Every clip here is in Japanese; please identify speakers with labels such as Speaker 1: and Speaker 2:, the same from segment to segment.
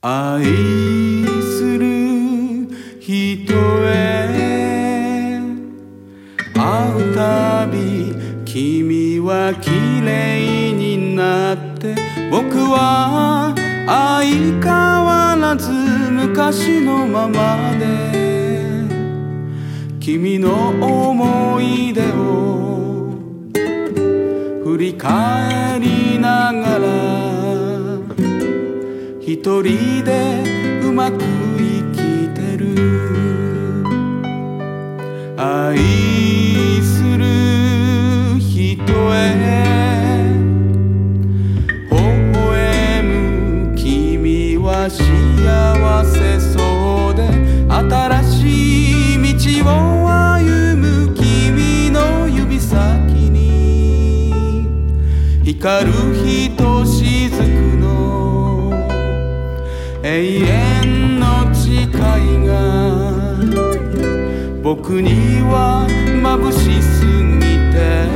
Speaker 1: 愛する人へ会うたび君は綺麗になって僕は相変わらず昔のままで君の思い出を振り返りながら一人でうまく生きてる愛する人へ微笑む君は幸せそうで新しい道を歩む君の指先に光るひとしずくの永遠の誓いが僕には眩しすぎて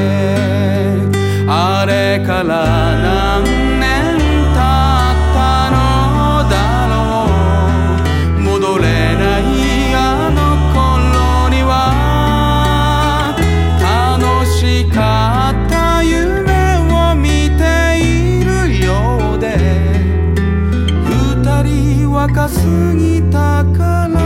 Speaker 1: あれから何年経ったのだろう戻れないあの頃には楽しかった夢を見ているようで二人若すぎたから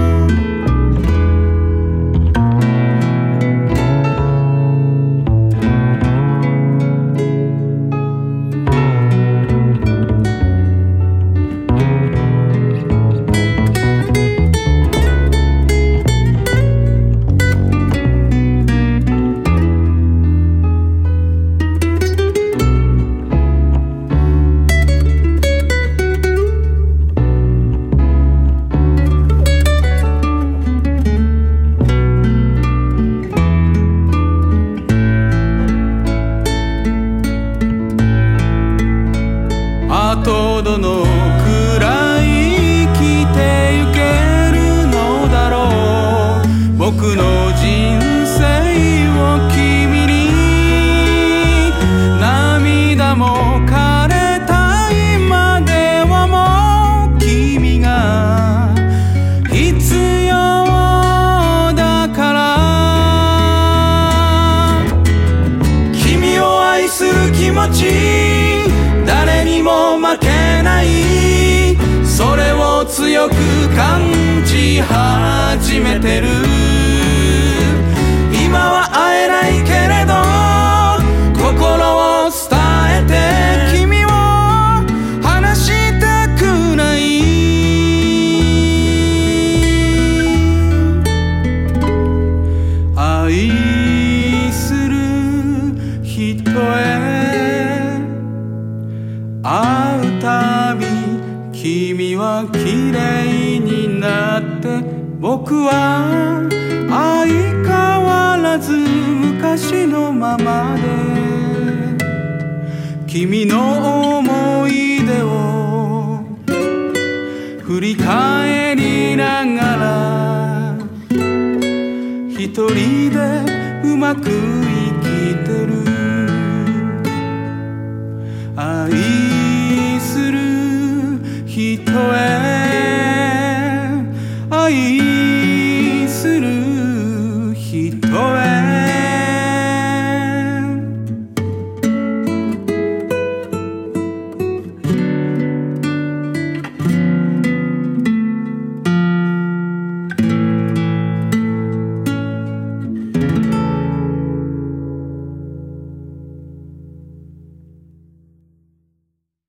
Speaker 1: どのくらい生きてゆけるのだろう僕の人生を君に涙も枯れた今ではもう君が必要だから君を愛する気持ち誰にも負けないそれを強く感じ始めてる今は会えないけれど心を伝えて君を離したくない愛する人へ会うたび君は綺麗になって僕は相変わらず昔のままで君の思い出を振り返りながら一人でうまく生きてる愛する人へ